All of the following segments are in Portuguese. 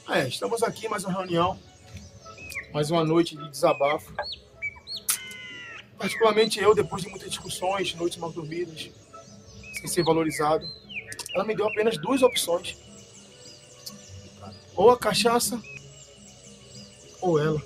Estamos aqui em mais uma reunião, mais uma noite de desabafo. Particularmente eu, depois de muitas discussões, noites mal dormidas, sem ser valorizado, ela me deu apenas duas opções. Ou a cachaça, ou ela.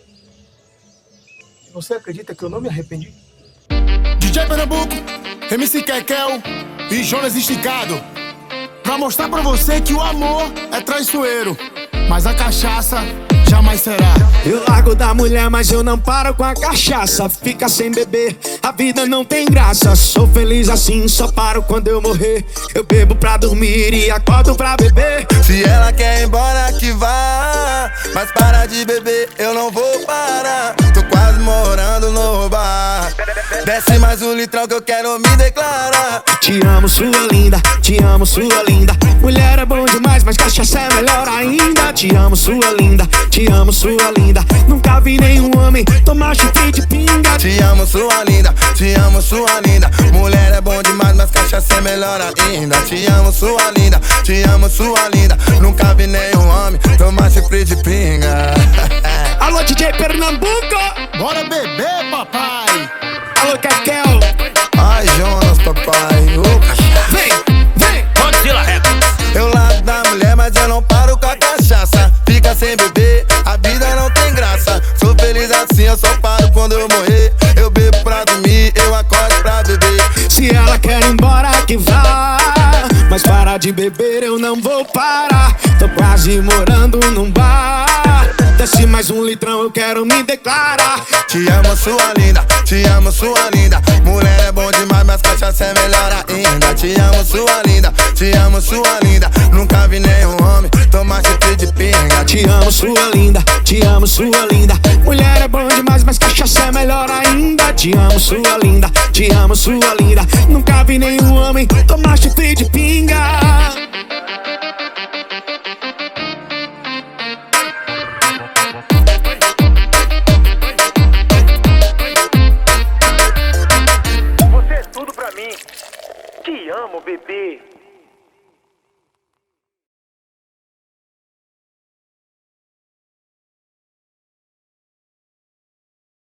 Você acredita que eu não me arrependi? DJ Pernambuco, MC Kekel e Jonas Esticado, pra mostrar pra você que o amor é traiçoeiro, mas a cachaça jamais será. Eu largo da mulher, mas eu não paro com a cachaça. Fica sem beber, a vida não tem graça. Sou feliz assim, só paro quando eu morrer. Eu bebo pra dormir e acordo pra beber. Se ela quer ir embora que vá, mas para de beber, eu não vou parar. Tô quase morando no bar. Desce mais um litrão que eu quero me declarar. Te amo, sua linda, te amo, sua linda. Mulher é bom demais, mas cachaça é melhor ainda. Te amo, sua linda, te amo, sua linda. Nunca vi nenhum homem tomar chifre de pinga. Te amo, sua linda, te amo, sua linda. Mulher é bom demais, mas cachaça é melhor ainda. Te amo, sua linda, te amo, sua linda. Nunca vi nenhum homem tomar chifre de pinga. Alô, DJ Pernambuco, Bora beber, papai. alô, Kekel. Ai, Jonas, papai, Vem, Godzilla Records. eu largo da mulher, mas eu não paro com a cachaça. Fica sem beber, a vida não tem graça. Sou feliz assim, eu só paro quando eu morrer. Eu bebo pra dormir, eu acordo pra beber. se ela quer ir embora que vá, mas para de beber eu não vou parar. Tô quase morando num bar. Desce mais um litrão, eu quero me declarar. Te amo, sua linda, te amo, sua linda. Mulher é bom demais, mas cachaça é melhor ainda. Te amo, sua linda, te amo, sua linda. Nunca vi nenhum homem tomar chifre de pinga. Te amo, sua linda, te amo, sua linda. Mulher é bom demais, mas cachaça é melhor ainda. Te amo, sua linda, te amo, sua linda. Nunca vi nenhum homem tomar chifre de pinga. Você é tudo pra mim. Te amo, bebê.